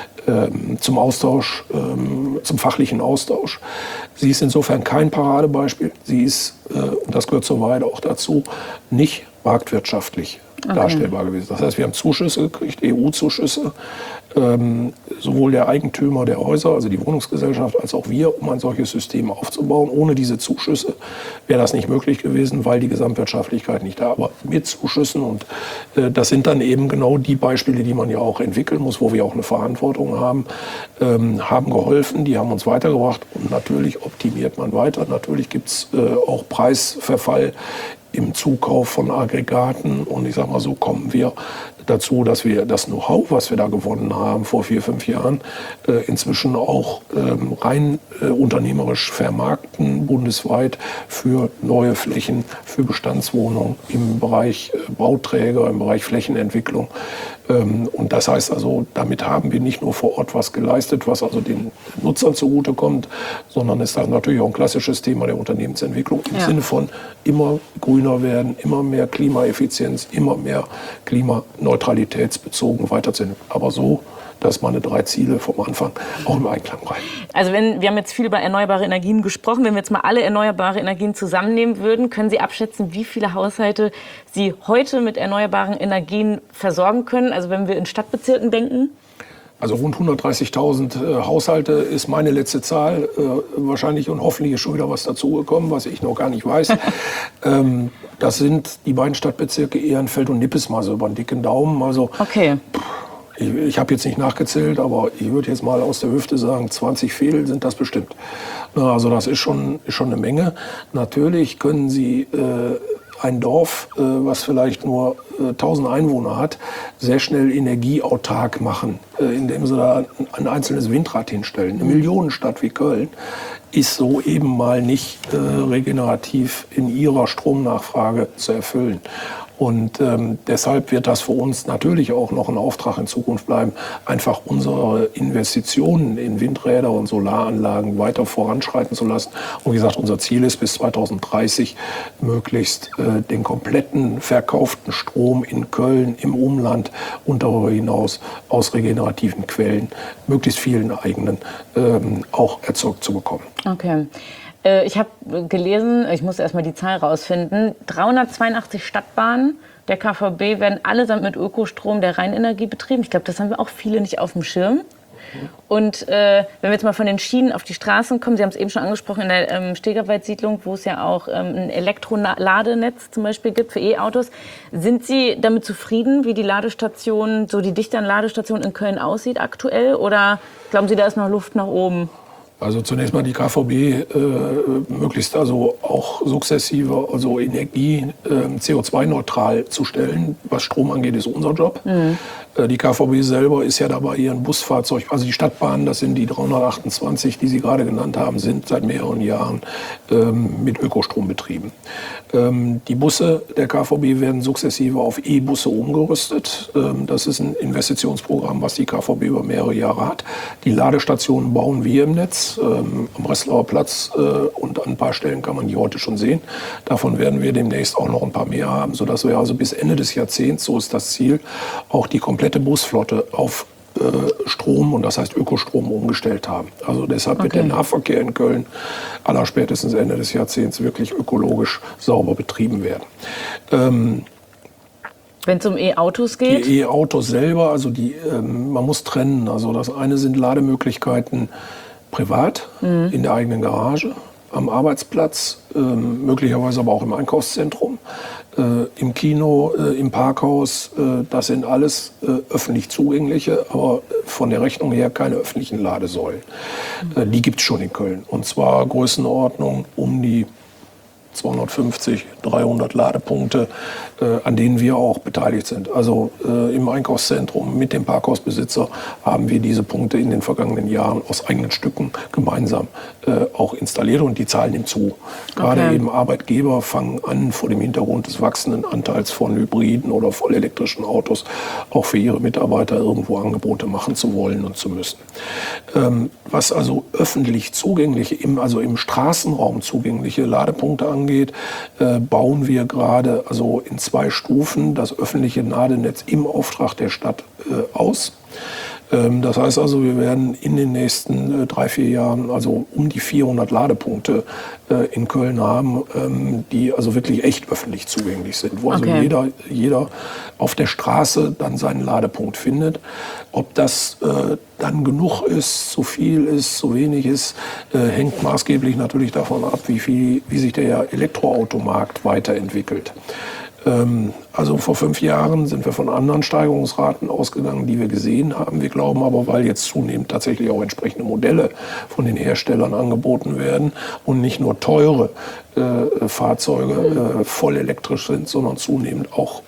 Austausch, zum fachlichen Austausch. Sie ist insofern kein Paradebeispiel. Sie ist, und das gehört zur Wahrheit auch dazu, nicht marktwirtschaftlich darstellbar gewesen. Das heißt, wir haben Zuschüsse gekriegt, EU-Zuschüsse, sowohl der Eigentümer der Häuser, also die Wohnungsgesellschaft, als auch wir, um ein solches System aufzubauen. Ohne diese Zuschüsse wäre das nicht möglich gewesen, weil die Gesamtwirtschaftlichkeit nicht da war. Mit Zuschüssen, und das sind dann eben genau die Beispiele, die man ja auch entwickeln muss, wo wir auch eine Verantwortung haben, haben geholfen, die haben uns weitergebracht, und natürlich optimiert man weiter. Natürlich gibt es auch Preisverfall im Zukauf von Aggregaten, und ich sage mal, so kommen wir dazu, dass wir das Know-how, was wir da gewonnen haben vor 4, 5 Jahren, inzwischen auch rein unternehmerisch vermarkten, bundesweit für neue Flächen, für Bestandswohnungen im Bereich Bauträger, im Bereich Flächenentwicklung. Und das heißt also, damit haben wir nicht nur vor Ort was geleistet, was also den Nutzern zugutekommt, sondern ist das natürlich auch ein klassisches Thema der Unternehmensentwicklung im Sinne von immer grüner werden, immer mehr Klimaeffizienz, immer mehr klimaneutralitätsbezogen weiterzuentwickeln. Aber so, dass meine 3 Ziele vom Anfang auch im Einklang bleiben. Also wir haben jetzt viel über erneuerbare Energien gesprochen. Wenn wir jetzt mal alle erneuerbare Energien zusammennehmen würden, können Sie abschätzen, wie viele Haushalte Sie heute mit erneuerbaren Energien versorgen können? Also wenn wir in Stadtbezirken denken? Also rund 130.000 Haushalte ist meine letzte Zahl. Wahrscheinlich und hoffentlich ist schon wieder was dazugekommen, was ich noch gar nicht weiß. Das sind die beiden Stadtbezirke Ehrenfeld und Nippes, mal so über den dicken Daumen. Also, okay. Ich habe jetzt nicht nachgezählt, aber ich würde jetzt mal aus der Hüfte sagen, 20 Fädel sind das bestimmt. Also das ist schon eine Menge. Natürlich können Sie ein Dorf, was vielleicht nur 1000 Einwohner hat, sehr schnell energieautark machen, indem sie da ein einzelnes Windrad hinstellen. Eine Millionenstadt wie Köln ist so eben mal nicht regenerativ in ihrer Stromnachfrage zu erfüllen. Und deshalb wird das für uns natürlich auch noch ein Auftrag in Zukunft bleiben, einfach unsere Investitionen in Windräder und Solaranlagen weiter voranschreiten zu lassen. Und wie gesagt, unser Ziel ist, bis 2030 möglichst den kompletten verkauften Strom in Köln, im Umland und darüber hinaus aus regenerativen Quellen, möglichst vielen eigenen, auch erzeugt zu bekommen. Okay. Ich habe gelesen, ich muss erst mal die Zahl rausfinden, 382 Stadtbahnen der KVB werden allesamt mit Ökostrom der Rheinenergie betrieben. Ich glaube, das haben wir auch viele nicht auf dem Schirm. Und wenn wir jetzt mal von den Schienen auf die Straßen kommen, Sie haben es eben schon angesprochen, in der Stegerwald-Siedlung, wo es ja auch ein Elektroladenetz zum Beispiel gibt für E-Autos. Sind Sie damit zufrieden, wie die Ladestation, so die Dichte an Ladestationen in Köln aussieht aktuell? Oder glauben Sie, da ist noch Luft nach oben? Also zunächst mal die KVB möglichst also auch sukzessive, also Energie CO2-neutral zu stellen. Was Strom angeht, ist unser Job. Die KVB selber ist ja dabei, ihren Busfahrzeug, also die Stadtbahnen, das sind die 328, die Sie gerade genannt haben, sind seit mehreren Jahren mit Ökostrom betrieben. Die Busse der KVB werden sukzessive auf E-Busse umgerüstet. Das ist ein Investitionsprogramm, was die KVB über mehrere Jahre hat. Die Ladestationen bauen wir im Netz. Am Breslauer Platz und an ein paar Stellen kann man die heute schon sehen. Davon werden wir demnächst auch noch ein paar mehr haben, sodass wir also bis Ende des Jahrzehnts, so ist das Ziel, auch die komplette Busflotte auf Strom und das heißt Ökostrom umgestellt haben. Also deshalb wird der Nahverkehr in Köln allerspätestens Ende des Jahrzehnts wirklich ökologisch sauber betrieben werden. Wenn es um E-Autos geht? Die E-Autos selber, also man muss trennen. Also das eine sind Lademöglichkeiten privat, in der eigenen Garage, am Arbeitsplatz, möglicherweise aber auch im Einkaufszentrum, im Kino, im Parkhaus. Das sind alles öffentlich zugängliche, aber von der Rechnung her keine öffentlichen Ladesäulen. Die gibt es schon in Köln. Und zwar Größenordnung um die 250, 300 Ladepunkte, an denen wir auch beteiligt sind. Also im Einkaufszentrum mit dem Parkhausbesitzer haben wir diese Punkte in den vergangenen Jahren aus eigenen Stücken gemeinsam auch installiert und die zahlen ihm zu. Gerade eben Arbeitgeber fangen an, vor dem Hintergrund des wachsenden Anteils von Hybriden oder vollelektrischen Autos auch für ihre Mitarbeiter irgendwo Angebote machen zu wollen und zu müssen. Was also öffentlich zugängliche, also im Straßenraum zugängliche Ladepunkte angeht, bauen wir gerade also in 2 Stufen das öffentliche Ladenetz im Auftrag der Stadt aus. Das heißt also, wir werden in den nächsten 3-4 Jahren also um die 400 Ladepunkte in Köln haben, die also wirklich echt öffentlich zugänglich sind, wo also jeder auf der Straße dann seinen Ladepunkt findet. Ob das dann genug ist, zu viel ist, zu wenig ist, hängt maßgeblich natürlich davon ab, wie sich der Elektroautomarkt weiterentwickelt. Also vor 5 Jahren sind wir von anderen Steigerungsraten ausgegangen, die wir gesehen haben. Wir glauben aber, weil jetzt zunehmend tatsächlich auch entsprechende Modelle von den Herstellern angeboten werden und nicht nur teure Fahrzeuge voll elektrisch sind, sondern zunehmend auch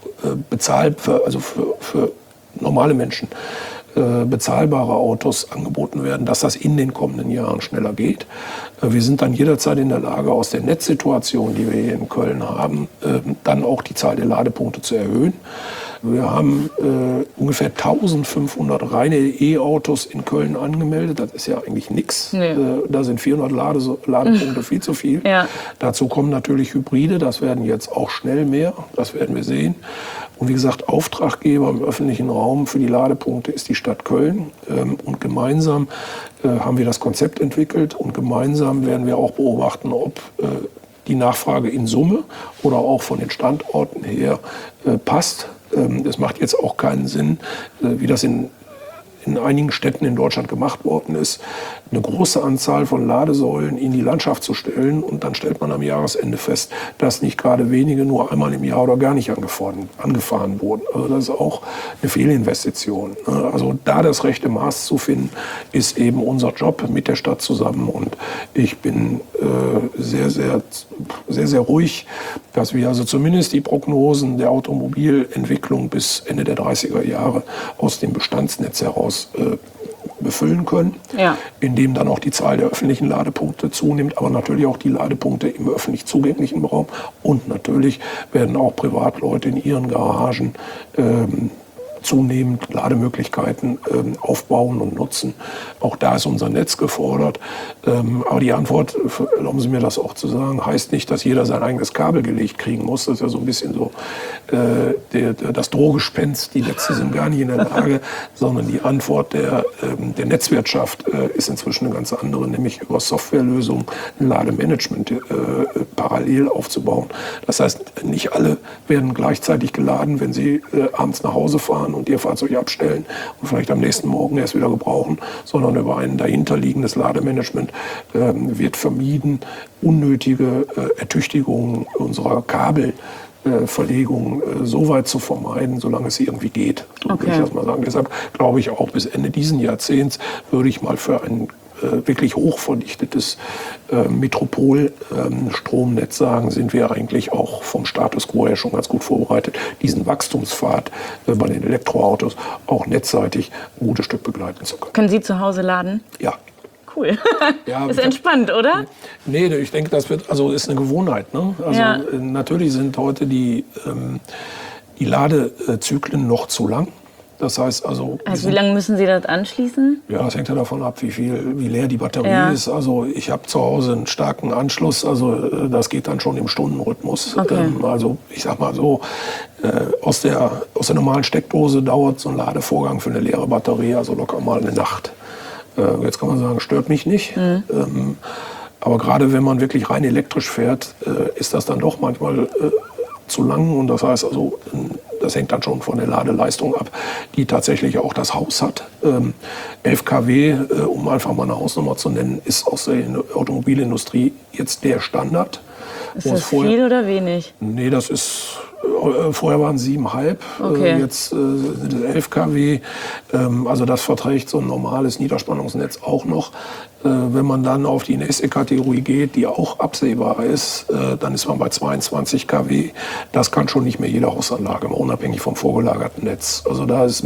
für normale Menschen bezahlbare Autos angeboten werden, dass das in den kommenden Jahren schneller geht. Wir sind dann jederzeit in der Lage, aus der Netzsituation, die wir hier in Köln haben, dann auch die Zahl der Ladepunkte zu erhöhen. Wir haben ungefähr 1500 reine E-Autos in Köln angemeldet. Das ist ja eigentlich nichts. Nee. Da sind 400 Ladepunkte viel zu viel. Ja. Dazu kommen natürlich Hybride. Das werden jetzt auch schnell mehr. Das werden wir sehen. Und wie gesagt, Auftraggeber im öffentlichen Raum für die Ladepunkte ist die Stadt Köln. Und gemeinsam haben wir das Konzept entwickelt. Und gemeinsam werden wir auch beobachten, ob die Nachfrage in Summe oder auch von den Standorten her passt. Es macht jetzt auch keinen Sinn, wie das in einigen Städten in Deutschland gemacht worden ist, eine große Anzahl von Ladesäulen in die Landschaft zu stellen. Und dann stellt man am Jahresende fest, dass nicht gerade wenige nur einmal im Jahr oder gar nicht angefahren wurden. Also das ist auch eine Fehlinvestition. Also da das rechte Maß zu finden, ist eben unser Job mit der Stadt zusammen. Und ich bin sehr, sehr, sehr, sehr ruhig, dass wir also zumindest die Prognosen der Automobilentwicklung bis Ende der 30er Jahre aus dem Bestandsnetz heraus befüllen können, indem dann auch die Zahl der öffentlichen Ladepunkte zunimmt, aber natürlich auch die Ladepunkte im öffentlich zugänglichen Raum. Und natürlich werden auch Privatleute in ihren Garagen zunehmend Lademöglichkeiten aufbauen und nutzen. Auch da ist unser Netz gefordert. Aber die Antwort, erlauben Sie mir das auch zu sagen, heißt nicht, dass jeder sein eigenes Kabel gelegt kriegen muss. Das ist ja so ein bisschen so das Drohgespenst. Die Netze sind gar nicht in der Lage, sondern die Antwort der Netzwirtschaft ist inzwischen eine ganz andere, nämlich über Softwarelösungen ein Lademanagement parallel aufzubauen. Das heißt, nicht alle werden gleichzeitig geladen, wenn sie abends nach Hause fahren und ihr Fahrzeug abstellen und vielleicht am nächsten Morgen erst wieder gebrauchen, sondern über ein dahinterliegendes Lademanagement wird vermieden, unnötige Ertüchtigungen unserer Kabelverlegung so weit zu vermeiden, solange es irgendwie geht. So würde ich das mal sagen. Deshalb glaube ich auch, bis Ende dieses Jahrzehnts würde ich mal für ein wirklich hochverdichtetes Metropolstromnetz sagen, sind wir eigentlich auch vom Status quo her schon ganz gut vorbereitet, diesen Wachstumspfad bei den Elektroautos auch netzseitig ein gutes Stück begleiten zu können. Können Sie zu Hause laden? Ja. Cool. Ja, ist entspannt, oder? Nee, ich denke, das ist eine Gewohnheit. Ne? Also natürlich sind heute die Ladezyklen noch zu lang. Das heißt also... Also wie lange müssen Sie das anschließen? Ja, das hängt ja davon ab, wie leer die Batterie ist. Also ich habe zu Hause einen starken Anschluss, also das geht dann schon im Stundenrhythmus. Okay. Also ich sag mal so, aus der normalen Steckdose dauert so ein Ladevorgang für eine leere Batterie also locker mal eine Nacht. Jetzt kann man sagen, stört mich nicht. Aber gerade wenn man wirklich rein elektrisch fährt, ist das dann doch manchmal zu lang. Und das heißt also, das hängt dann schon von der Ladeleistung ab, die tatsächlich auch das Haus hat. 11 kW, um einfach mal eine Hausnummer zu nennen, ist aus der Automobilindustrie jetzt der Standard. Ist das viel oder wenig? Nee, das ist... Vorher waren es 7,5, okay. Jetzt sind es 11 kW. Also das verträgt so ein normales Niederspannungsnetz auch noch. Wenn man dann auf die nächste Kategorie geht, die auch absehbar ist, dann ist man bei 22 kW. Das kann schon nicht mehr jede Hausanlage, unabhängig vom vorgelagerten Netz. Also da ist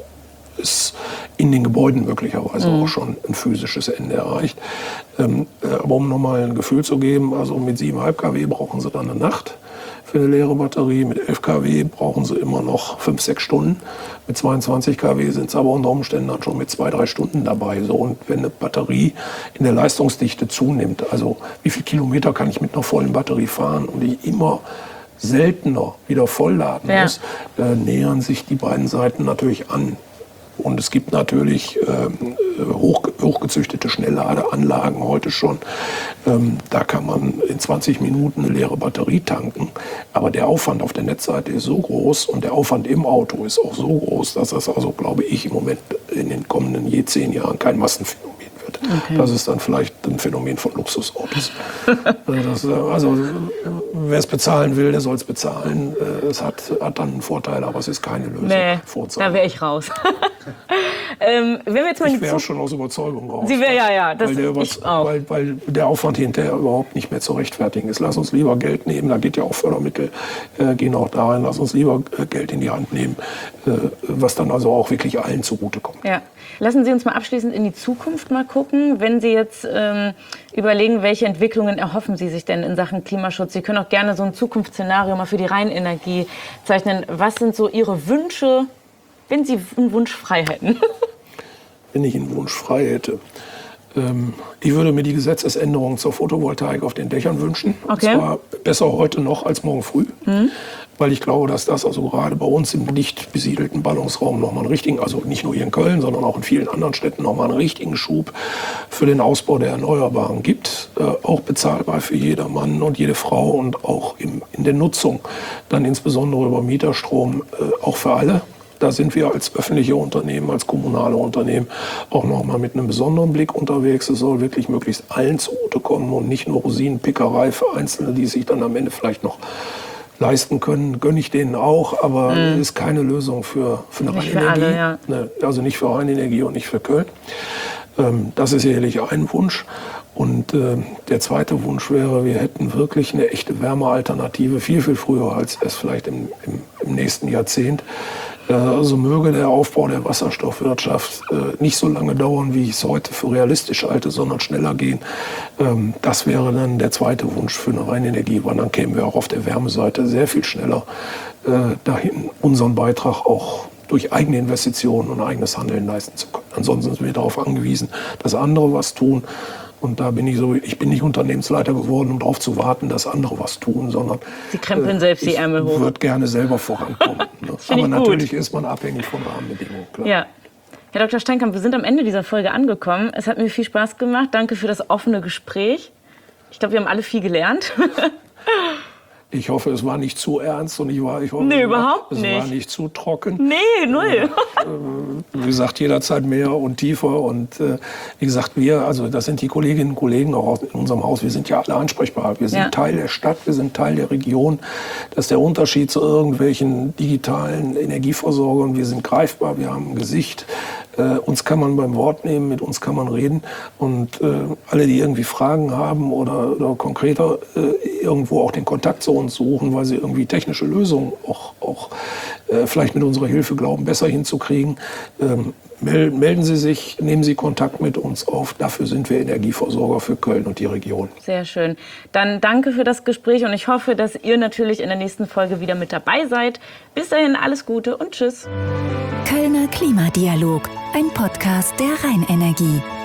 in den Gebäuden möglicherweise auch schon ein physisches Ende erreicht. Aber um nochmal ein Gefühl zu geben, also mit 7,5 kW brauchen Sie dann eine Nacht für eine leere Batterie. Mit 11 kW brauchen Sie immer noch 5-6 Stunden. Mit 22 kW sind Sie aber unter Umständen dann schon mit 2-3 Stunden dabei. So, und wenn eine Batterie in der Leistungsdichte zunimmt, also wie viele Kilometer kann ich mit einer vollen Batterie fahren und ich immer seltener wieder vollladen muss, nähern sich die beiden Seiten natürlich an. Und es gibt natürlich hochgezüchtete Schnellladeanlagen heute schon. Da kann man in 20 Minuten eine leere Batterie tanken. Aber der Aufwand auf der Netzseite ist so groß und der Aufwand im Auto ist auch so groß, dass das also, glaube ich, im Moment in den kommenden 10 Jahren kein Massenphänomen wird. Okay. Das ist dann vielleicht ein Phänomen von Luxusautos. Also wer es bezahlen will, der soll es bezahlen. Es hat dann einen Vorteil, aber es ist keine Lösung. Nee, da wäre ich raus. Wenn wir jetzt mal ich wäre schon aus Überzeugung raus. Sie wäre weil der Aufwand hinterher überhaupt nicht mehr zu rechtfertigen ist. Lass uns lieber Geld nehmen, da geht ja auch Fördermittel, gehen auch da rein. Lass uns lieber Geld in die Hand nehmen, was dann also auch wirklich allen zugutekommt. Ja. Lassen Sie uns mal abschließend in die Zukunft mal gucken. Wenn Sie jetzt überlegen, welche Entwicklungen erhoffen Sie sich denn in Sachen Klimaschutz? Sie können auch gerne so ein Zukunftsszenario mal für die Rheinenergie zeichnen. Was sind so Ihre Wünsche, wenn Sie einen Wunsch frei hätten? Wenn ich einen Wunsch frei hätte. Ich würde mir die Gesetzesänderung zur Photovoltaik auf den Dächern wünschen. Okay. Und zwar besser heute noch als morgen früh. Weil ich glaube, dass das also gerade bei uns im dicht besiedelten Ballungsraum nochmal einen richtigen, also nicht nur hier in Köln, sondern auch in vielen anderen Städten nochmal einen richtigen Schub für den Ausbau der Erneuerbaren gibt. Auch bezahlbar für jedermann und jede Frau und auch in der Nutzung, dann insbesondere über Mieterstrom, auch für alle. Da sind wir als öffentliche Unternehmen, als kommunale Unternehmen auch noch mal mit einem besonderen Blick unterwegs. Es soll wirklich möglichst allen zugutekommen und nicht nur Rosinenpickerei für Einzelne, die sich dann am Ende vielleicht noch leisten können. Gönne ich denen auch, aber ist keine Lösung für eine Rheinenergie. Ne, also nicht für Rheinenergie und nicht für Köln. Das ist sicherlich ein Wunsch. Und der zweite Wunsch wäre, wir hätten wirklich eine echte Wärmealternative, viel, viel früher als es vielleicht im nächsten Jahrzehnt. Also möge der Aufbau der Wasserstoffwirtschaft nicht so lange dauern, wie ich es heute für realistisch halte, sondern schneller gehen. Das wäre dann der zweite Wunsch für eine Rheinenergie, weil dann kämen wir auch auf der Wärmeseite sehr viel schneller dahin, unseren Beitrag auch durch eigene Investitionen und eigenes Handeln leisten zu können. Ansonsten sind wir darauf angewiesen, dass andere was tun. Und da bin ich bin nicht Unternehmensleiter geworden, um darauf zu warten, dass andere was tun, sondern Sie krempeln selbst die Ärmel hoch. Ich würde gerne selber vorankommen. Ne? Aber natürlich ist man abhängig von Rahmenbedingungen. Klar. Ja. Herr Dr. Steinkamp, wir sind am Ende dieser Folge angekommen. Es hat mir viel Spaß gemacht. Danke für das offene Gespräch. Ich glaube, wir haben alle viel gelernt. Ich hoffe, es war nicht zu ernst und es war nicht zu trocken. Nee, null. Wie gesagt, jederzeit mehr und tiefer. Und wie gesagt, das sind die Kolleginnen und Kollegen auch in unserem Haus, wir sind ja alle ansprechbar. Wir sind Teil der Stadt, wir sind Teil der Region. Das ist der Unterschied zu irgendwelchen digitalen Energieversorgern. Wir sind greifbar, wir haben ein Gesicht. Uns kann man beim Wort nehmen, mit uns kann man reden. Und alle, die irgendwie Fragen haben oder konkreter irgendwo auch den Kontakt zu uns suchen, weil sie irgendwie technische Lösungen auch vielleicht mit unserer Hilfe glauben, besser hinzukriegen, melden Sie sich, nehmen Sie Kontakt mit uns auf. Dafür sind wir Energieversorger für Köln und die Region. Sehr schön. Dann danke für das Gespräch und ich hoffe, dass ihr natürlich in der nächsten Folge wieder mit dabei seid. Bis dahin alles Gute und tschüss. Kölner Klimadialog, ein Podcast der Rheinenergie.